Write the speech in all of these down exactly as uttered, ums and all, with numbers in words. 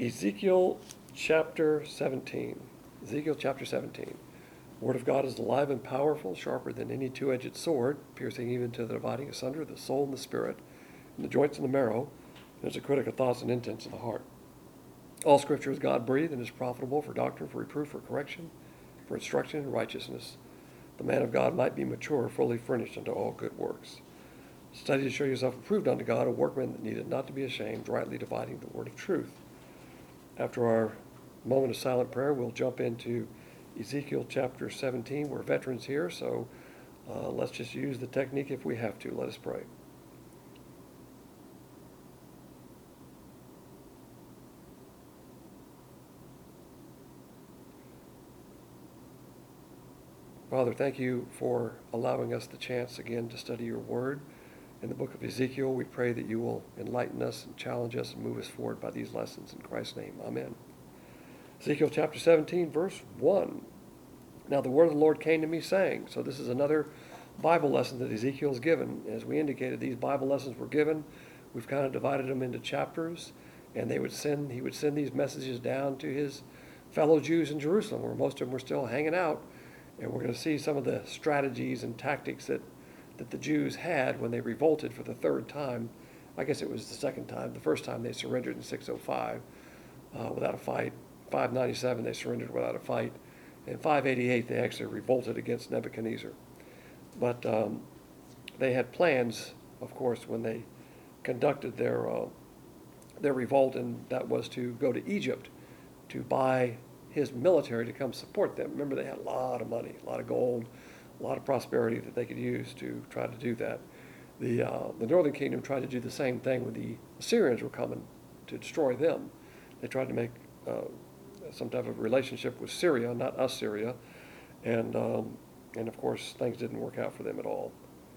Ezekiel chapter seventeen. Ezekiel chapter seventeen. The word of God is alive and powerful, sharper than any two-edged sword, piercing even to the dividing asunder of the soul and the spirit, and the joints and the marrow, and is a critic of thoughts and intents of the heart. All Scripture is God-breathed and is profitable for doctrine, for reproof, for correction, for instruction in righteousness. The man of God might be mature, fully furnished unto all good works. Study to show yourself approved unto God, a workman that needed not to be ashamed, rightly dividing the word of truth. After our moment of silent prayer, we'll jump into Ezekiel chapter seventeen. We're veterans here, so uh, let's just use the technique if we have to. Let us pray. Father, thank you for allowing us the chance again to study your word. In the book of Ezekiel, we pray that you will enlighten us and challenge us and move us forward by these lessons. In Christ's name, amen. Ezekiel chapter seventeen, verse one. Now the word of the Lord came to me, saying, so this is another Bible lesson that Ezekiel's given. As we indicated, these Bible lessons were given. We've kind of divided them into chapters, and they would send, he would send these messages down to his fellow Jews in Jerusalem, where most of them were still hanging out. And we're going to see some of the strategies and tactics that that the Jews had when they revolted for the third time. I guess it was the second time. The first time they surrendered in six oh five uh, without a fight. five ninety-seven they surrendered without a fight. In five eighty-eight they actually revolted against Nebuchadnezzar. But um, they had plans, of course, when they conducted their uh, their revolt, and that was to go to Egypt to buy his military to come support them. Remember, they had a lot of money, a lot of gold, a lot of prosperity that they could use to try to do that. The uh, the northern kingdom tried to do the same thing when the Assyrians were coming to destroy them. They tried to make uh, some type of relationship with Syria, not Assyria, and um, and of course things didn't work out for them at all.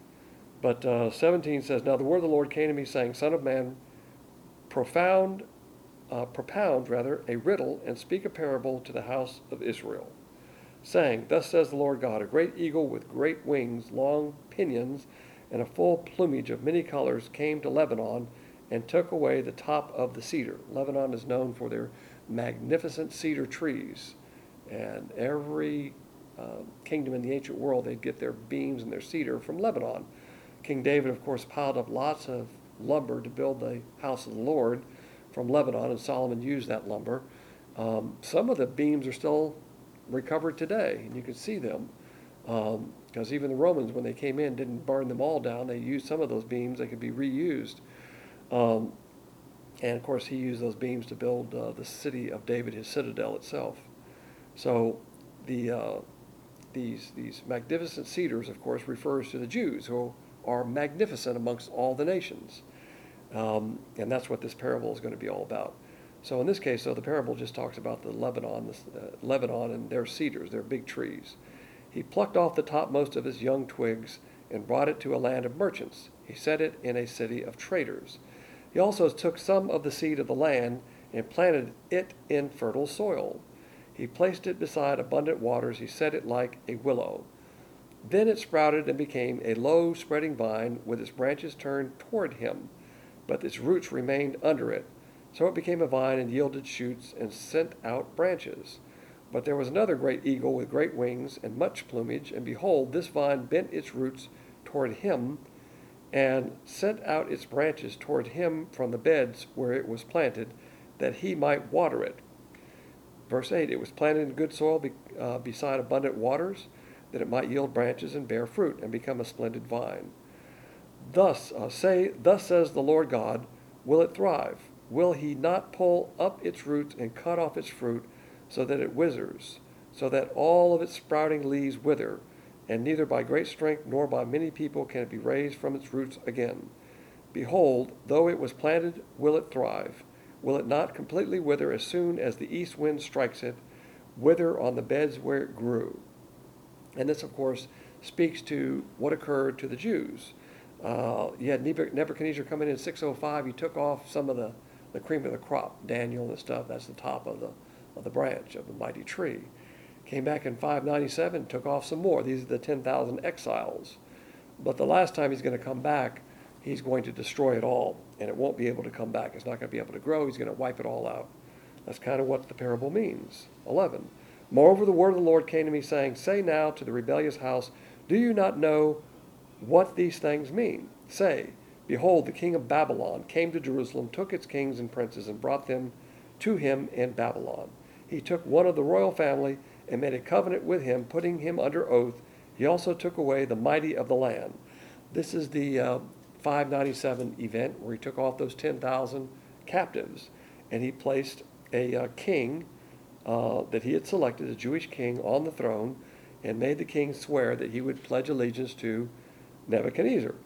But uh, seventeen says, now the word of the Lord came to me, saying, Son of man, profound, uh, propound rather a riddle, and speak a parable to the house of Israel, saying, thus says the Lord God, a great eagle with great wings, long pinions, and a full plumage of many colors came to Lebanon and took away the top of the cedar. Lebanon is known for their magnificent cedar trees, and every uh, kingdom in the ancient world, they'd get their beams and their cedar from Lebanon. King David, of course, piled up lots of lumber to build the house of the Lord from Lebanon, and Solomon used that lumber. Um, some of the beams are still recovered today, and you can see them because um, even the Romans, when they came in, didn't burn them all down. They used some of those beams. They could be reused. Um, and, of course, he used those beams to build uh, the city of David, his citadel itself. So the uh, these these magnificent cedars, of course, refers to the Jews, who are magnificent amongst all the nations. Um, and that's what this parable is going to be all about. So in this case, though, the parable just talks about the Lebanon, the, uh, Lebanon and their cedars, their big trees. He plucked off the topmost of his young twigs and brought it to a land of merchants. He set it in a city of traders. He also took some of the seed of the land and planted it in fertile soil. He placed it beside abundant waters. He set it like a willow. Then it sprouted and became a low spreading vine with its branches turned toward him, but its roots remained under it. So it became a vine and yielded shoots and sent out branches. But there was another great eagle with great wings and much plumage, and behold, this vine bent its roots toward him and sent out its branches toward him from the beds where it was planted, that he might water it. Verse eight, it was planted in good soil be, uh, beside abundant waters, that it might yield branches and bear fruit and become a splendid vine. Thus uh, say, thus says the Lord God, will it thrive? Will he not pull up its roots and cut off its fruit, so that it withers, so that all of its sprouting leaves wither, and neither by great strength nor by many people can it be raised from its roots again? Behold, though it was planted, will it thrive? Will it not completely wither as soon as the east wind strikes it, wither on the beds where it grew? And this, of course, speaks to what occurred to the Jews. Uh, you had Nebuchadnezzar come in in six oh five. He took off some of the, the cream of the crop, Daniel and stuff. That's the top of the of the branch of the mighty tree. Came back in five ninety-seven, took off some more. These are the ten thousand exiles. But the last time he's going to come back, he's going to destroy it all, and it won't be able to come back. It's not going to be able to grow. He's going to wipe it all out. That's kind of what the parable means. eleven. Moreover, the word of the Lord came to me, saying, Say now to the rebellious house, Do you not know what these things mean? Say, Behold, the king of Babylon came to Jerusalem, took its kings and princes, and brought them to him in Babylon. He took one of the royal family and made a covenant with him, putting him under oath. He also took away the mighty of the land. This is the uh, five ninety-seven event where he took off those ten thousand captives, and he placed a uh, king uh, that he had selected, a Jewish king, on the throne, and made the king swear that he would pledge allegiance to Nebuchadnezzar.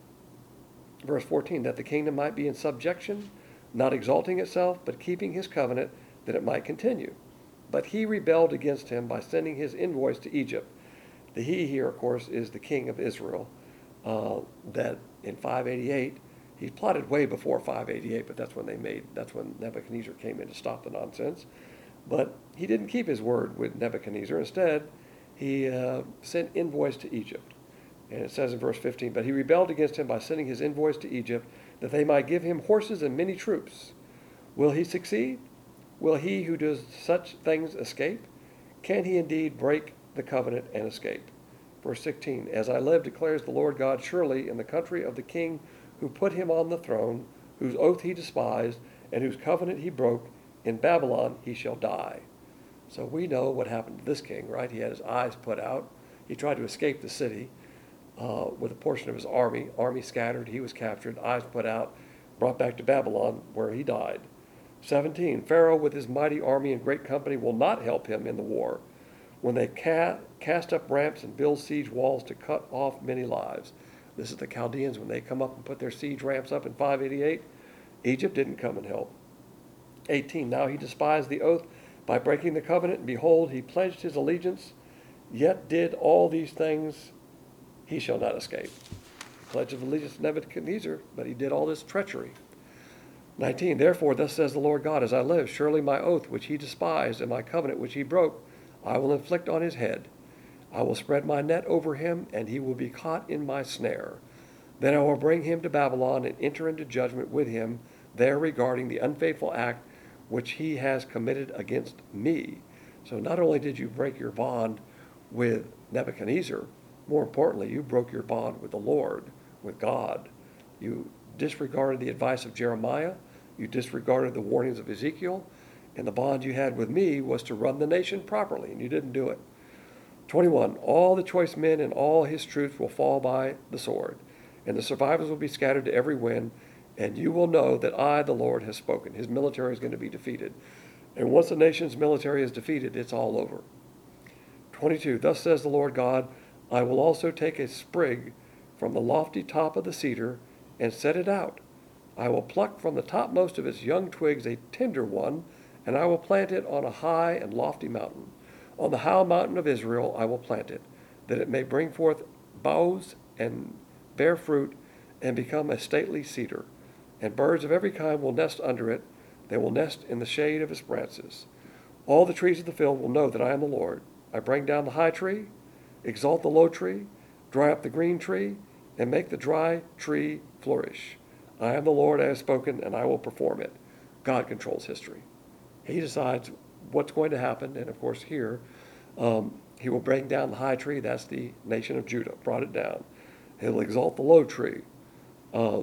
Verse fourteen, that the kingdom might be in subjection, not exalting itself, but keeping his covenant, that it might continue. But he rebelled against him by sending his envoys to Egypt. The he here, of course, is the king of Israel, uh, that in five eighty-eight, he plotted way before five eighty-eight, but that's when they made, that's when Nebuchadnezzar came in to stop the nonsense. But he didn't keep his word with Nebuchadnezzar. Instead, he uh, sent envoys to Egypt. And it says in verse fifteen, But he rebelled against him by sending his envoys to Egypt, that they might give him horses and many troops. Will he succeed? Will he who does such things escape? Can he indeed break the covenant and escape? Verse sixteen, As I live, declares the Lord God, surely in the country of the king who put him on the throne, whose oath he despised, and whose covenant he broke, in Babylon he shall die. So we know what happened to this king, right? He had his eyes put out. He tried to escape the city uh, with a portion of his army. Army scattered. He was captured. Eyes put out. Brought back to Babylon, where he died. seventeen. Pharaoh with his mighty army and great company will not help him in the war, when they ca- cast up ramps and build siege walls to cut off many lives. This is the Chaldeans when they come up and put their siege ramps up in five eighty-eight. Egypt didn't come and help. eighteen. Now he despised the oath by breaking the covenant, and behold, he pledged his allegiance, yet did all these things, he shall not escape. Pledge of allegiance to Nebuchadnezzar, but he did all this treachery. nineteen. Therefore, thus says the Lord God, as I live, surely my oath which he despised, and my covenant which he broke, I will inflict on his head. I will spread my net over him, and he will be caught in my snare. Then I will bring him to Babylon and enter into judgment with him there regarding the unfaithful act which he has committed against me. So not only did you break your bond with Nebuchadnezzar, more importantly, you broke your bond with the Lord, with God. You disregarded the advice of Jeremiah. You disregarded the warnings of Ezekiel. And the bond you had with me was to run the nation properly, and you didn't do it. twenty-one. All the choice men and all his troops will fall by the sword, and the survivors will be scattered to every wind, and you will know that I, the Lord, has spoken. His military is going to be defeated. And once the nation's military is defeated, it's all over. twenty-two. Thus says the Lord God, I will also take a sprig from the lofty top of the cedar and set it out. I will pluck from the topmost of its young twigs a tender one, and I will plant it on a high and lofty mountain. On the high mountain of Israel I will plant it, that it may bring forth boughs and bear fruit and become a stately cedar. And birds of every kind will nest under it. They will nest in the shade of its branches. All the trees of the field will know that I am the Lord. I bring down the high tree, exalt the low tree, dry up the green tree, and make the dry tree flourish. I am the Lord, I have spoken, and I will perform it. God controls history. He decides what's going to happen, and of course here, um, he will bring down the high tree. That's the nation of Judah, brought it down. He'll exalt the low tree. Uh,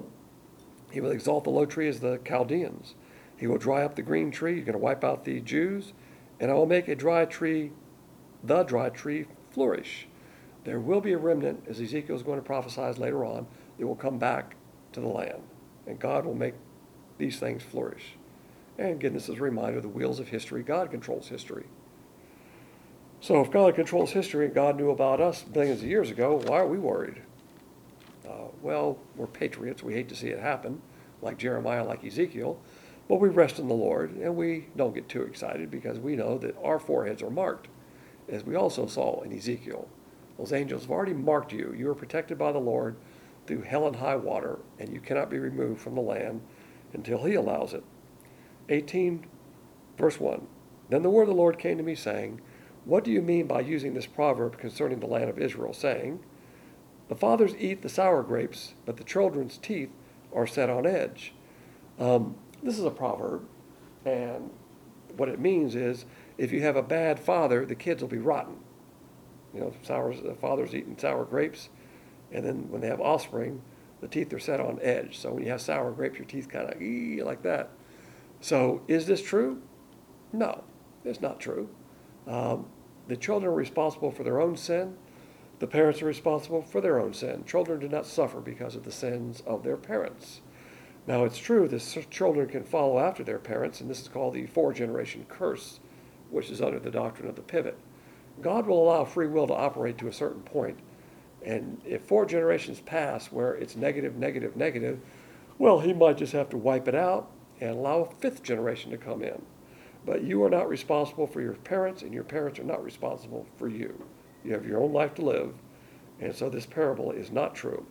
he will exalt the low tree as the Chaldeans. He will dry up the green tree. He's going to wipe out the Jews, and I will make a dry tree, the dry tree, flourish. There will be a remnant, as Ezekiel is going to prophesy later on, that will come back to the land, and God will make these things flourish. And again, this is a reminder of the wheels of history. God controls history. So if God controls history and God knew about us billions of years ago, why are we worried? Uh, well, we're patriots. We hate to see it happen, like Jeremiah, like Ezekiel. But we rest in the Lord, and we don't get too excited because we know that our foreheads are marked, as we also saw in Ezekiel. Those angels have already marked you. You are protected by the Lord through hell and high water, and you cannot be removed from the land until he allows it. eighteen, verse one. Then the word of the Lord came to me, saying, What do you mean by using this proverb concerning the land of Israel, saying, The fathers eat the sour grapes, but the children's teeth are set on edge? Um, this is a proverb, and what it means is if you have a bad father, the kids will be rotten. You know, sour, the father's eating sour grapes, and then when they have offspring, the teeth are set on edge. So when you have sour grapes, your teeth kind of ee like that. So is this true? No, it's not true. Um, the children are responsible for their own sin. The parents are responsible for their own sin. Children do not suffer because of the sins of their parents. Now, it's true that children can follow after their parents, and this is called the four-generation curse, which is under the doctrine of the pivot. God will allow free will to operate to a certain point, and if four generations pass where it's negative, negative, negative, well, he might just have to wipe it out and allow a fifth generation to come in. But you are not responsible for your parents, and your parents are not responsible for you. You have your own life to live, and so this parable is not true.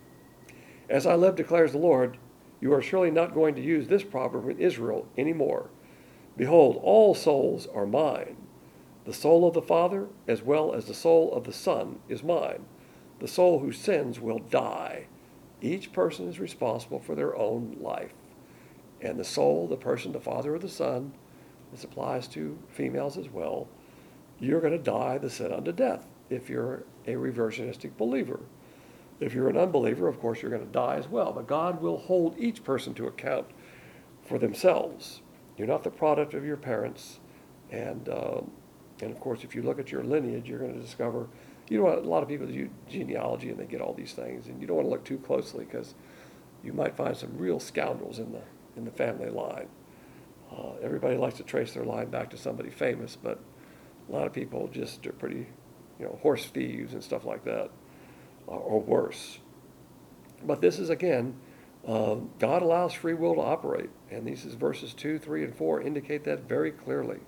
As I live, declares the Lord, you are surely not going to use this proverb in Israel anymore. Behold, all souls are mine. The soul of the Father, as well as the soul of the Son, is mine. The soul who sins will die. Each person is responsible for their own life. And the soul, the person, the Father or the Son, this applies to females as well, you're going to die the sin unto death if you're a reversionistic believer. If you're an unbeliever, of course, you're going to die as well. But God will hold each person to account for themselves. You're not the product of your parents. And, um, and of course, if you look at your lineage, you're going to discover, you know, a lot of people do genealogy and they get all these things. And you don't want to look too closely because you might find some real scoundrels in the, in the family line. Uh, everybody likes to trace their line back to somebody famous, but a lot of people just are pretty, you know, horse thieves and stuff like that. Or worse. But this is, again, uh, God allows free will to operate. And these is verses two, three, and four indicate that very clearly.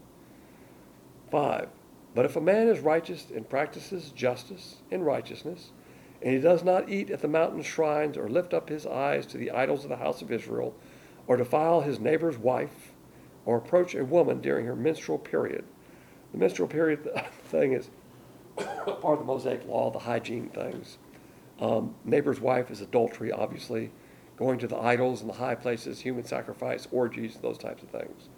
Five, but if a man is righteous and practices justice and righteousness, and he does not eat at the mountain shrines or lift up his eyes to the idols of the house of Israel, or defile his neighbor's wife, or approach a woman during her menstrual period. The menstrual period thing is part of the Mosaic law, the hygiene things. Um, neighbor's wife is adultery, obviously, going to the idols and the high places, human sacrifice, orgies, those types of things.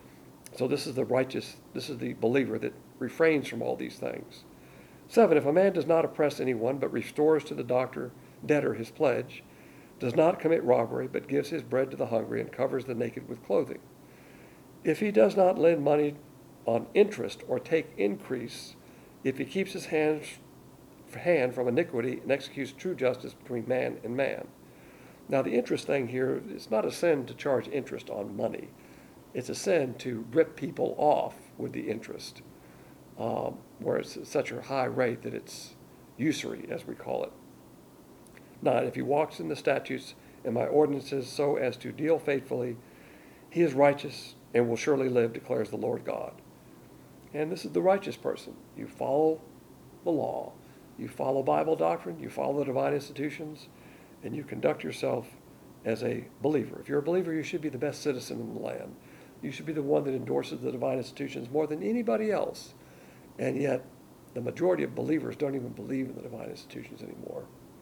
So this is the righteous, this is the believer that refrains from all these things. Seven, if a man does not oppress anyone, but restores to the doctor, debtor his pledge, does not commit robbery, but gives his bread to the hungry and covers the naked with clothing. If he does not lend money on interest or take increase, if he keeps his hands hand from iniquity and executes true justice between man and man. Now, the interest thing here, it's not a sin to charge interest on money. It's a sin to rip people off with the interest, um, where it's at such a high rate that it's usury, as we call it. Nine, if he walks in the statutes and my ordinances so as to deal faithfully, he is righteous and will surely live, declares the Lord God. And this is the righteous person. You follow the law. You follow Bible doctrine, you follow the divine institutions, and you conduct yourself as a believer. If you're a believer, you should be the best citizen in the land. You should be the one that endorses the divine institutions more than anybody else. And yet, the majority of believers don't even believe in the divine institutions anymore.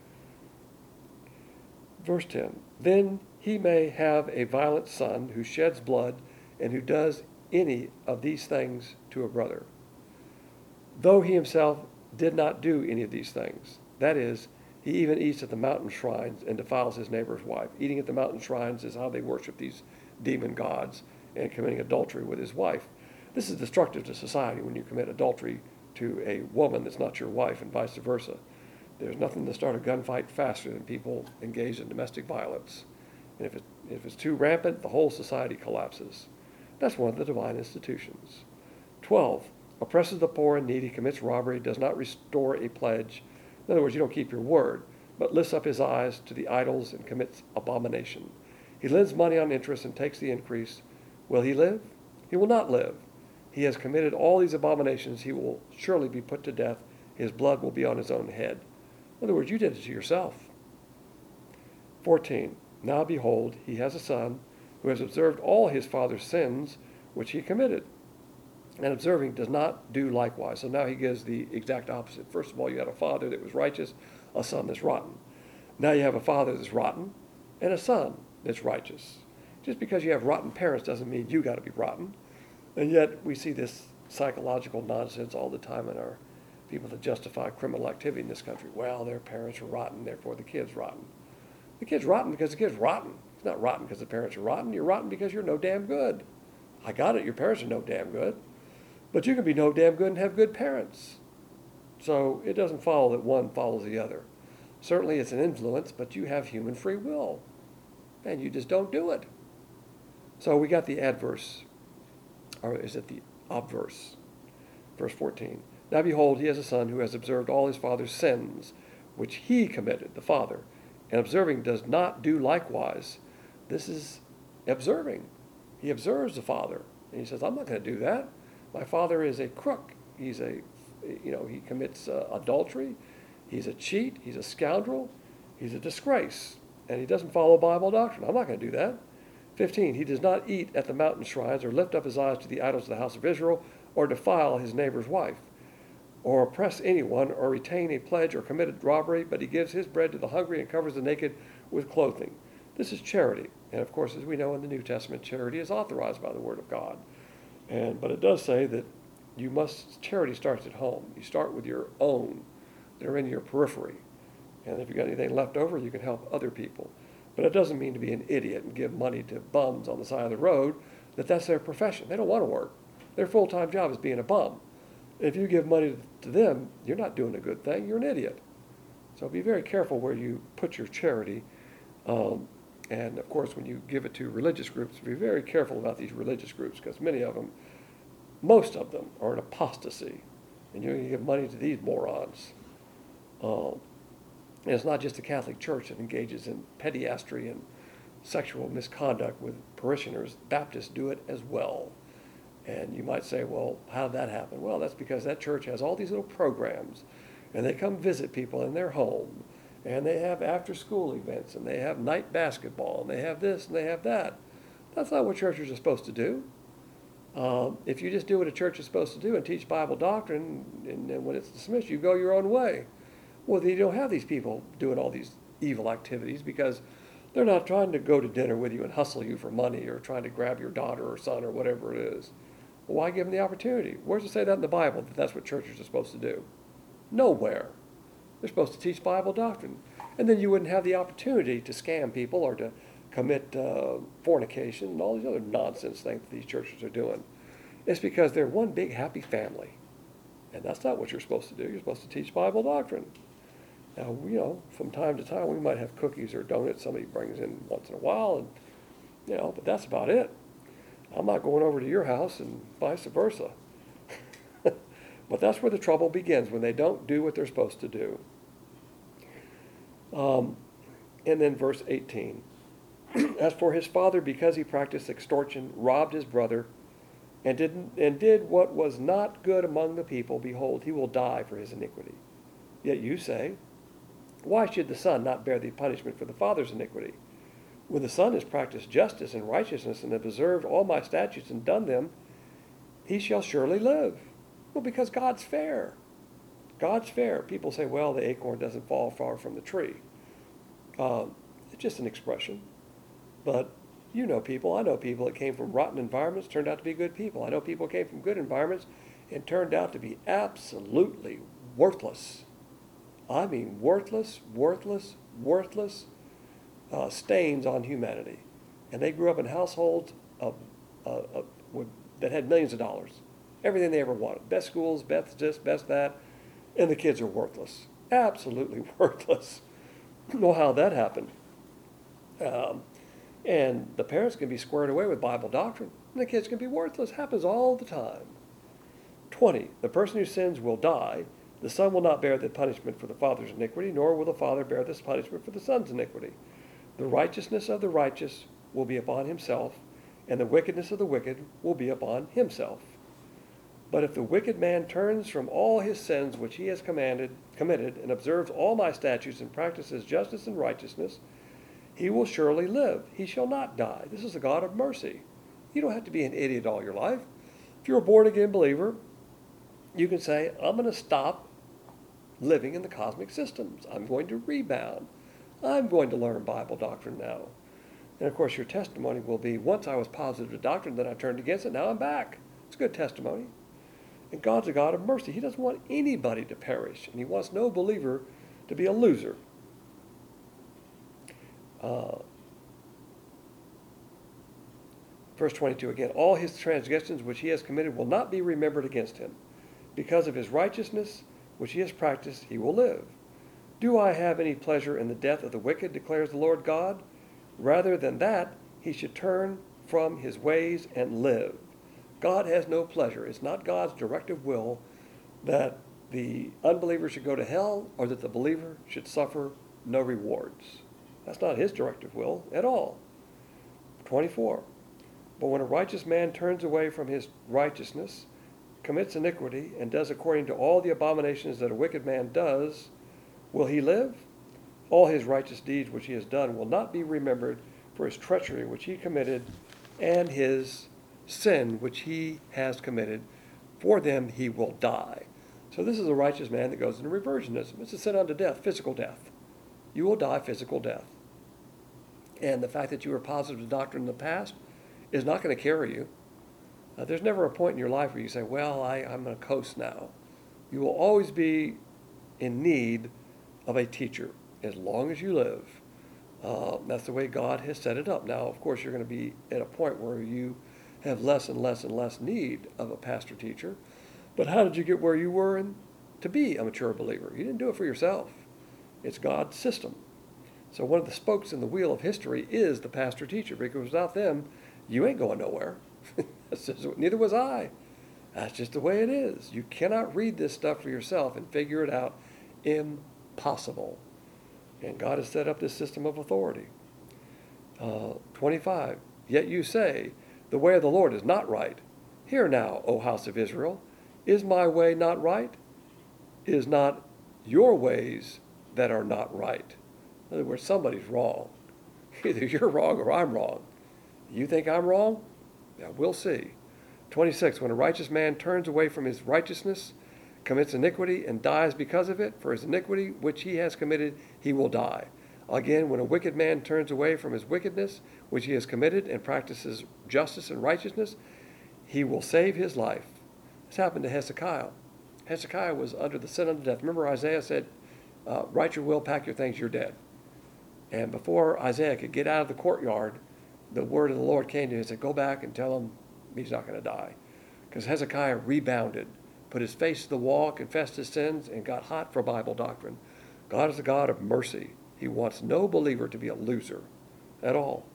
Verse ten, then he may have a violent son who sheds blood and who does any of these things to a brother, though he himself did not do any of these things. That is, he even eats at the mountain shrines and defiles his neighbor's wife. Eating at the mountain shrines is how they worship these demon gods, and committing adultery with his wife. This is destructive to society when you commit adultery to a woman that's not your wife and vice versa. There's nothing to start a gunfight faster than people engaged in domestic violence. And if, it, if it's too rampant, the whole society collapses. That's one of the divine institutions. Twelve, oppresses the poor and needy, commits robbery, does not restore a pledge. In other words, you don't keep your word, but lifts up his eyes to the idols and commits abomination. He lends money on interest and takes the increase. Will he live? He will not live. He has committed all these abominations. He will surely be put to death. His blood will be on his own head. In other words, you did it to yourself. fourteen, now behold, he has a son who has observed all his father's sins which he committed, and observing does not do likewise. So now he gives the exact opposite. First of all, you had a father that was righteous, a son that's rotten. Now you have a father that's rotten and a son that's righteous. Just because you have rotten parents doesn't mean you got to be rotten. And yet we see this psychological nonsense all the time in our people that justify criminal activity in this country. Well, their parents are rotten, therefore the kid's rotten. The kid's rotten because the kid's rotten. It's not rotten because the parents are rotten. You're rotten because you're no damn good. I got it. Your parents are no damn good. But you can be no damn good and have good parents. So it doesn't follow that one follows the other. Certainly it's an influence, but you have human free will. And you just don't do it. So we got the adverse, or is it the obverse? Verse fourteen. Now behold, he has a son who has observed all his father's sins, which he committed, the father, and observing does not do likewise. This is observing. He observes the father, and he says, I'm not going to do that. My father is a crook. He's a, you know, he commits uh, adultery. He's a cheat. He's a scoundrel. He's a disgrace. And he doesn't follow Bible doctrine. I'm not going to do that. fifteen. He does not eat at the mountain shrines or lift up his eyes to the idols of the house of Israel or defile his neighbor's wife or oppress anyone or retain a pledge or committed robbery, but he gives his bread to the hungry and covers the naked with clothing. This is charity. And of course, as we know in the New Testament, charity is authorized by the Word of God. And but it does say that you must, charity starts at home. You start with your own. They're in your periphery. And if you've got anything left over, you can help other people. But it doesn't mean to be an idiot and give money to bums on the side of the road, that that's their profession. They don't want to work. Their full-time job is being a bum. If you give money to them, you're not doing a good thing. You're an idiot. So be very careful where you put your charity. Um, and, of course, when you give it to religious groups, be very careful about these religious groups because many of them, most of them, are in apostasy. And you're going to give money to these morons. Um, and it's not just the Catholic Church that engages in pederasty and sexual misconduct with parishioners. Baptists do it as well. And you might say, well, how did that happen? Well, that's because that church has all these little programs, and they come visit people in their home, and they have after-school events, and they have night basketball, and they have this, and they have that. That's not what churches are supposed to do. Um, if you just do what a church is supposed to do and teach Bible doctrine, and, and when it's dismissed, you go your own way. Well, then you don't have these people doing all these evil activities because they're not trying to go to dinner with you and hustle you for money or trying to grab your daughter or son or whatever it is. Well, why give them the opportunity? Where does it say that in the Bible, that that's what churches are supposed to do? Nowhere. They're supposed to teach Bible doctrine. And then you wouldn't have the opportunity to scam people or to commit uh, fornication and all these other nonsense things that these churches are doing. It's because they're one big happy family. And that's not what you're supposed to do. You're supposed to teach Bible doctrine. Now, you know, from time to time we might have cookies or donuts somebody brings in once in a while, and you know, but that's about it. I'm not going over to your house and vice versa. But that's where the trouble begins, when they don't do what they're supposed to do. Um, and then verse eighteen. As for his father, because he practiced extortion, robbed his brother, and did, and did what was not good among the people, behold, he will die for his iniquity. Yet you say, why should the son not bear the punishment for the father's iniquity? When the son has practiced justice and righteousness and has observed all my statutes and done them, he shall surely live. Well, because God's fair. God's fair. People say, well, the acorn doesn't fall far from the tree. Um, it's just an expression. But you know people, I know people that came from rotten environments, turned out to be good people. I know people came from good environments and turned out to be absolutely worthless. I mean worthless, worthless, worthless uh, stains on humanity. And they grew up in households of, uh, of, with, that had millions of dollars. Everything they ever wanted. Best schools, best this, best that. And the kids are worthless. Absolutely worthless. I don't know how that happened. Um, and the parents can be squared away with Bible doctrine. And the kids can be worthless. Happens all the time. twenty. The person who sins will die. The son will not bear the punishment for the father's iniquity, nor will the father bear this punishment for the son's iniquity. The righteousness of the righteous will be upon himself, and the wickedness of the wicked will be upon himself. But if the wicked man turns from all his sins which he has commanded, committed, and observes all my statutes and practices justice and righteousness, he will surely live. He shall not die. This is the God of mercy. You don't have to be an idiot all your life. If you're a born-again believer, you can say, I'm going to stop living in the cosmic systems. I'm going to rebound. I'm going to learn Bible doctrine now. And of course, your testimony will be, once I was positive to doctrine, then I turned against it, now I'm back. It's a good testimony. And God's a God of mercy. He doesn't want anybody to perish, and he wants no believer to be a loser. Uh, verse twenty-two again, all his transgressions which he has committed will not be remembered against him. Because of his righteousness which he has practiced, he will live. Do I have any pleasure in the death of the wicked, declares the Lord God? Rather than that, he should turn from his ways and live. God has no pleasure. It's not God's directive will that the unbeliever should go to hell or that the believer should suffer no rewards. That's not his directive will at all. twenty-four. But when a righteous man turns away from his righteousness, commits iniquity, and does according to all the abominations that a wicked man does, will he live? All his righteous deeds which he has done will not be remembered, for his treachery which he committed and his sin which he has committed. For them he will die. So this is a righteous man that goes into reversionism. It's a sin unto death, physical death. You will die physical death. And the fact that you were positive to doctrine in the past is not going to carry you. Uh, there's never a point in your life where you say, well, I, I'm going to coast now. You will always be in need of a teacher as long as you live. Uh, that's the way God has set it up. Now, of course, you're going to be at a point where you have less and less and less need of a pastor teacher. But how did you get where you were in, to be a mature believer? You didn't do it for yourself. It's God's system. So one of the spokes in the wheel of history is the pastor teacher, because without them, you ain't going nowhere. just, neither was I. That's just the way it is. You cannot read this stuff for yourself and figure it out. Impossible. And God has set up this system of authority. Uh, twenty-five. Yet you say, the way of the Lord is not right. Hear now, O house of Israel. Is my way not right? Is not your ways that are not right? In other words, somebody's wrong. Either you're wrong or I'm wrong. You think I'm wrong? Yeah, we'll see. twenty-six. When a righteous man turns away from his righteousness, commits iniquity, and dies because of it, for his iniquity which he has committed, he will die. Again, when a wicked man turns away from his wickedness, which he has committed, and practices justice and righteousness, he will save his life. This happened to Hezekiah. Hezekiah was under the sin unto death. Remember, Isaiah said, uh, write your will, pack your things, you're dead. And before Isaiah could get out of the courtyard, the word of the Lord came to him and said, go back and tell him he's not going to die. Because Hezekiah rebounded, put his face to the wall, confessed his sins, and got hot for Bible doctrine. God is a God of mercy. He wants no believer to be a loser at all.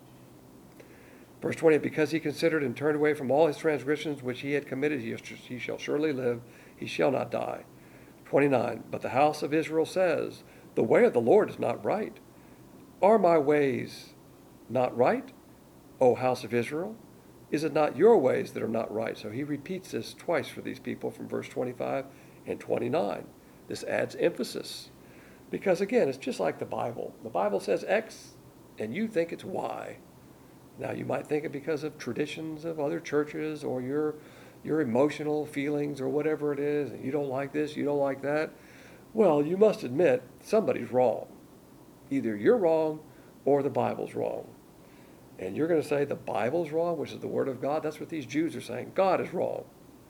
Verse twenty, because he considered and turned away from all his transgressions which he had committed, he, he shall surely live, he shall not die. twenty-nine, but the house of Israel says, the way of the Lord is not right. Are my ways not right, O house of Israel? Is it not your ways that are not right? So he repeats this twice for these people from verse twenty-five and twenty-nine. This adds emphasis. Because again, it's just like the Bible. The Bible says X, and you think it's Y. Now, you might think it because of traditions of other churches or your, your emotional feelings or whatever it is, and you don't like this, you don't like that. Well, you must admit somebody's wrong. Either you're wrong or the Bible's wrong. And you're going to say the Bible's wrong, which is the Word of God. That's what these Jews are saying. God is wrong.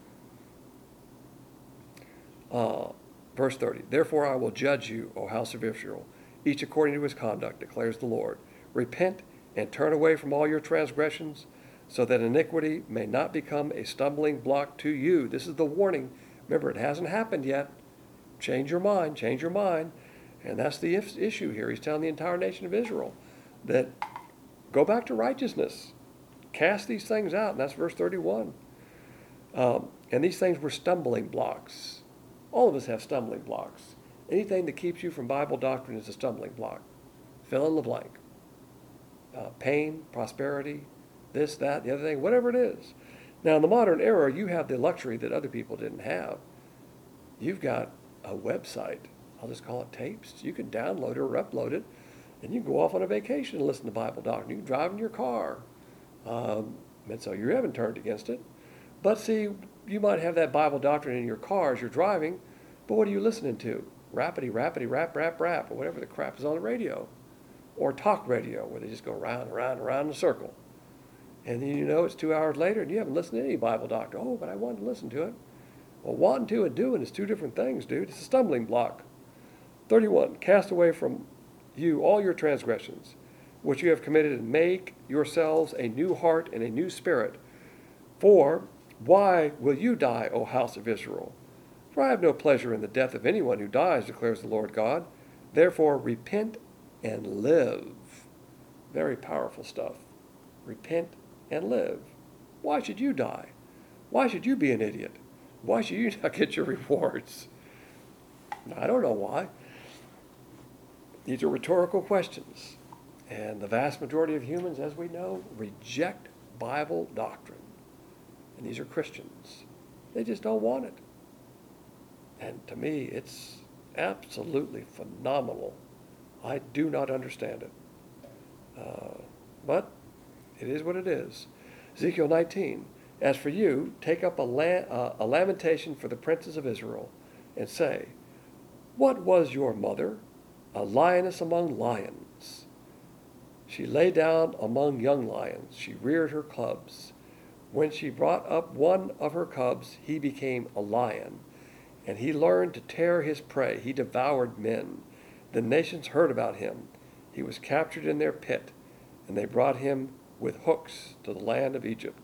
Uh, verse thirty, therefore I will judge you, O house of Israel, each according to his conduct, declares the Lord. Repent and turn away from all your transgressions, so that iniquity may not become a stumbling block to you. This is the warning. Remember, it hasn't happened yet. Change your mind, change your mind. And that's the issue here. He's telling the entire nation of Israel that go back to righteousness. Cast these things out. And that's verse thirty-one. Um, and these things were stumbling blocks. All of us have stumbling blocks. Anything that keeps you from Bible doctrine is a stumbling block. Fill in the blank. Uh, pain, prosperity, this, that, the other thing, whatever it is. Now, in the modern era, you have the luxury that other people didn't have. You've got a website. I'll just call it tapes. You can download it or upload it, and you can go off on a vacation and listen to Bible doctrine. You can drive in your car. Um, and so you haven't turned against it. But see, you might have that Bible doctrine in your car as you're driving, but what are you listening to? Rappity, rappity, rap, rap, rap, or whatever the crap is on the radio. Or talk radio, where they just go round and round and round in a circle. And then you know it's two hours later and you haven't listened to any Bible doctor. Oh, but I wanted to listen to it. Well, wanting to and doing is two different things, dude. It's a stumbling block. thirty-one, cast away from you all your transgressions, which you have committed, and make yourselves a new heart and a new spirit. For why will you die, O house of Israel? For I have no pleasure in the death of anyone who dies, declares the Lord God. Therefore repent and live. Very powerful stuff. Repent and live. Why should you die? Why should you be an idiot? Why should you not get your rewards? I don't know why. These are rhetorical questions. And the vast majority of humans, as we know, reject Bible doctrine. And these are Christians. They just don't want it. And to me, it's absolutely phenomenal. I do not understand it. Uh, but it is what it is. Ezekiel nineteen, as for you, take up a, la- uh, a lamentation for the princes of Israel, and say, what was your mother? A lioness among lions. She lay down among young lions. She reared her cubs. When she brought up one of her cubs, he became a lion, and he learned to tear his prey. He devoured men. The nations heard about him. He was captured in their pit, and they brought him with hooks to the land of Egypt.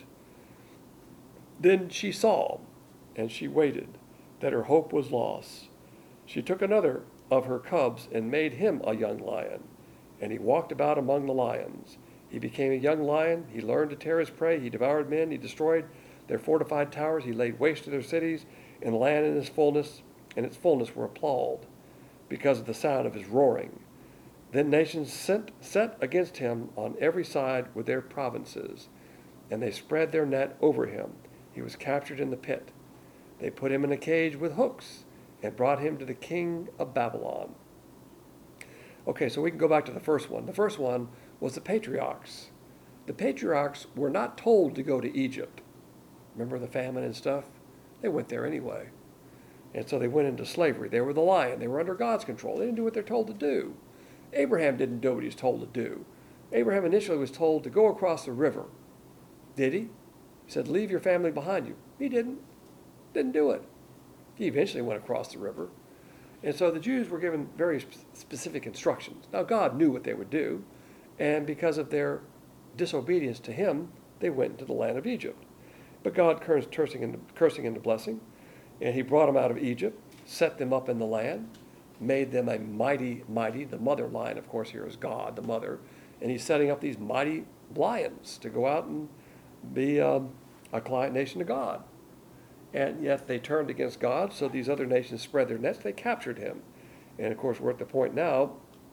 Then she saw, and she waited, that her hope was lost. She took another of her cubs and made him a young lion, and he walked about among the lions. He became a young lion. He learned to tear his prey. He devoured men. He destroyed their fortified towers. He laid waste to their cities, and the land in its fullness and its fullness were appalled because of the sound of his roaring. Then nations sent, set against him on every side with their provinces, and they spread their net over him. He was captured in the pit. They put him in a cage with hooks and brought him to the king of Babylon. Okay, so we can go back to the first one. The first one was the patriarchs. The patriarchs were not told to go to Egypt. Remember the famine and stuff? They went there anyway. And so they went into slavery. They were the lion. They were under God's control. They didn't do what they're told to do. Abraham didn't do what he was told to do. Abraham initially was told to go across the river. Did he? He said, leave your family behind you. He didn't. Didn't do it. He eventually went across the river. And so the Jews were given very specific instructions. Now God knew what they would do, and because of their disobedience to him, they went into the land of Egypt. But God cursed, cursing into, cursing into blessing, and he brought them out of Egypt, set them up in the land, made them a mighty, mighty, the mother lion, of course, here is God, the mother, and he's setting up these mighty lions to go out and be um, a client nation to God. And yet they turned against God, so these other nations spread their nets. They captured him. And, of course, we're at the point now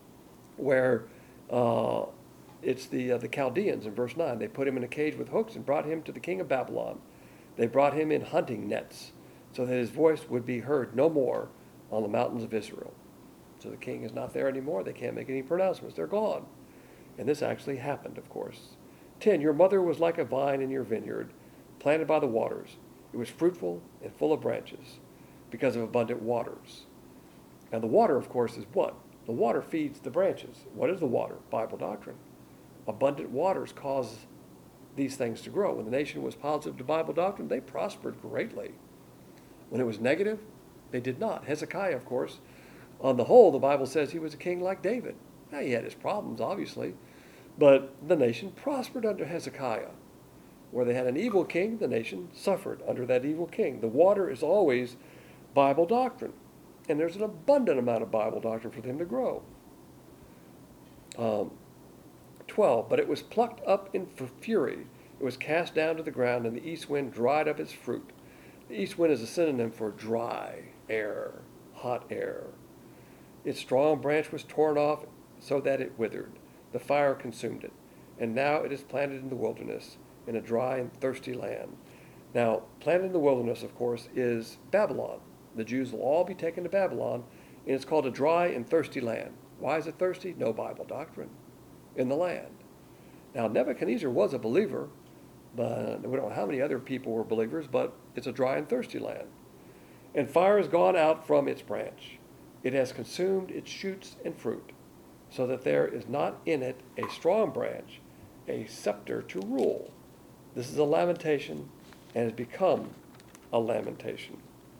where uh, it's the uh, the Chaldeans in verse nine. They put him in a cage with hooks and brought him to the king of Babylon. They brought him in hunting nets so that his voice would be heard no more on the mountains of Israel. So the king is not there anymore. They can't make any pronouncements. They're gone. And this actually happened, of course. ten. Your mother was like a vine in your vineyard, planted by the waters. It was fruitful and full of branches because of abundant waters. Now the water, of course, is what? The water feeds the branches. What is the water? Bible doctrine. Abundant waters cause these things to grow. When the nation was positive to Bible doctrine, they prospered greatly. When it was negative, they did not. Hezekiah, of course, on the whole, the Bible says he was a king like David. Now, he had his problems, obviously, but the nation prospered under Hezekiah. Where they had an evil king, the nation suffered under that evil king. The water is always Bible doctrine. And there's an abundant amount of Bible doctrine for them to grow. Um, twelve, but it was plucked up in fury. It was cast down to the ground, and the east wind dried up its fruit. The east wind is a synonym for dry air, hot air. Its strong branch was torn off so that it withered. The fire consumed it. And now it is planted in the wilderness, in a dry and thirsty land. Now, planted in the wilderness, of course, is Babylon. The Jews will all be taken to Babylon, and it's called a dry and thirsty land. Why is it thirsty? No Bible doctrine in the land. Now, Nebuchadnezzar was a believer, but we don't know how many other people were believers, but it's a dry and thirsty land. And fire has gone out from its branch. It has consumed its shoots and fruit, so that there is not in it a strong branch, a scepter to rule. This is a lamentation and has become a lamentation.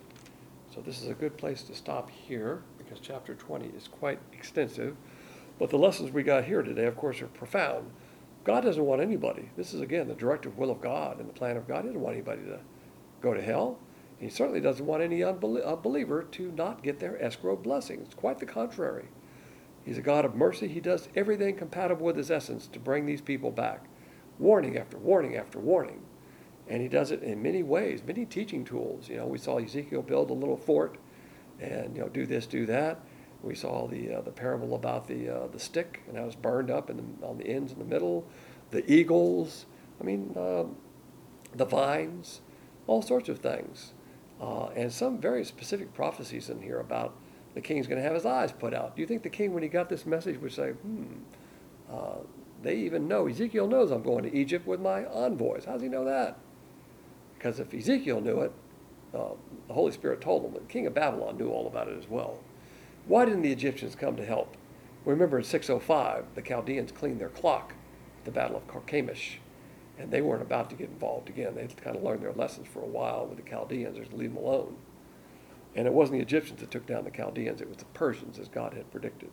So this is a good place to stop here because chapter twenty is quite extensive. But the lessons we got here today, of course, are profound. God doesn't want anybody. This is, again, the directive will of God and the plan of God. He doesn't want anybody to go to hell. And he certainly doesn't want any unbelie- unbeliever to not get their escrow blessings. Quite the contrary. He's a God of mercy. He does everything compatible with his essence to bring these people back. Warning after warning after warning. And he does it in many ways, many teaching tools. You know, we saw Ezekiel build a little fort and, you know, do this, do that. We saw the uh, the parable about the uh, the stick and how it's burned up in the, on the ends in the middle, the eagles, I mean, uh, the vines, all sorts of things. Uh, and some very specific prophecies in here about the king's going to have his eyes put out. Do you think the king, when he got this message, would say, hmm, uh, they even know, Ezekiel knows I'm going to Egypt with my envoys. How does he know that? Because if Ezekiel knew it, uh, the Holy Spirit told him. The king of Babylon knew all about it as well. Why didn't the Egyptians come to help? Remember in six oh five, the Chaldeans cleaned their clock at the Battle of Carchemish, and they weren't about to get involved again. They kind of learned their lessons for a while with the Chaldeans, just leave them alone. And it wasn't the Egyptians that took down the Chaldeans, it was the Persians, as God had predicted.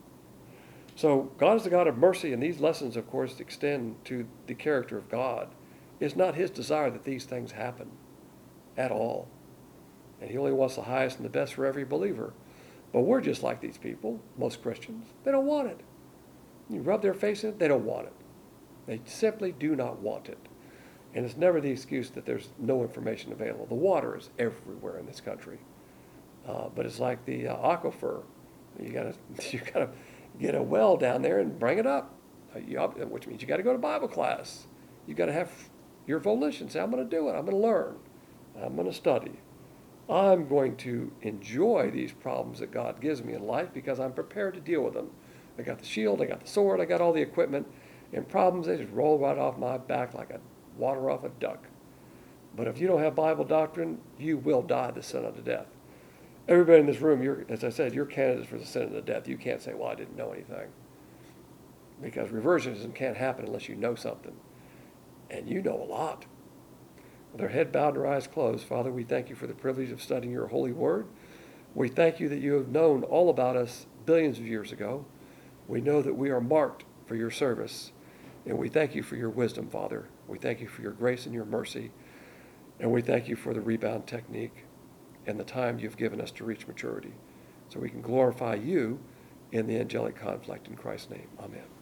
So God is the God of mercy, and these lessons, of course, extend to the character of God. It's not his desire that these things happen at all. And he only wants the highest and the best for every believer. But we're just like these people, most Christians. They don't want it. You rub their face in it, they don't want it. They simply do not want it. And it's never the excuse that there's no information available. The water is everywhere in this country. Uh, but it's like the uh, aquifer. You gotta, you gotta get a well down there and bring it up, uh, you, which means you gotta go to Bible class. You gotta have your volition. Say, I'm gonna do it. I'm gonna learn. I'm gonna study. I'm going to enjoy these problems that God gives me in life because I'm prepared to deal with them. I got the shield, I got the sword, I got all the equipment, and problems, they just roll right off my back like a water off a duck. But if you don't have Bible doctrine, you will die the sin unto death. Everybody in this room, you're, as I said, you're candidates for the sin unto death. You can't say, well, I didn't know anything. Because reversionism can't happen unless you know something. And you know a lot. With our head bowed and our eyes closed, Father, we thank you for the privilege of studying your holy word. We thank you that you have known all about us billions of years ago. We know that we are marked for your service. And we thank you for your wisdom, Father. We thank you for your grace and your mercy. And we thank you for the rebound technique and the time you've given us to reach maturity. So we can glorify you in the angelic conflict in Christ's name. Amen.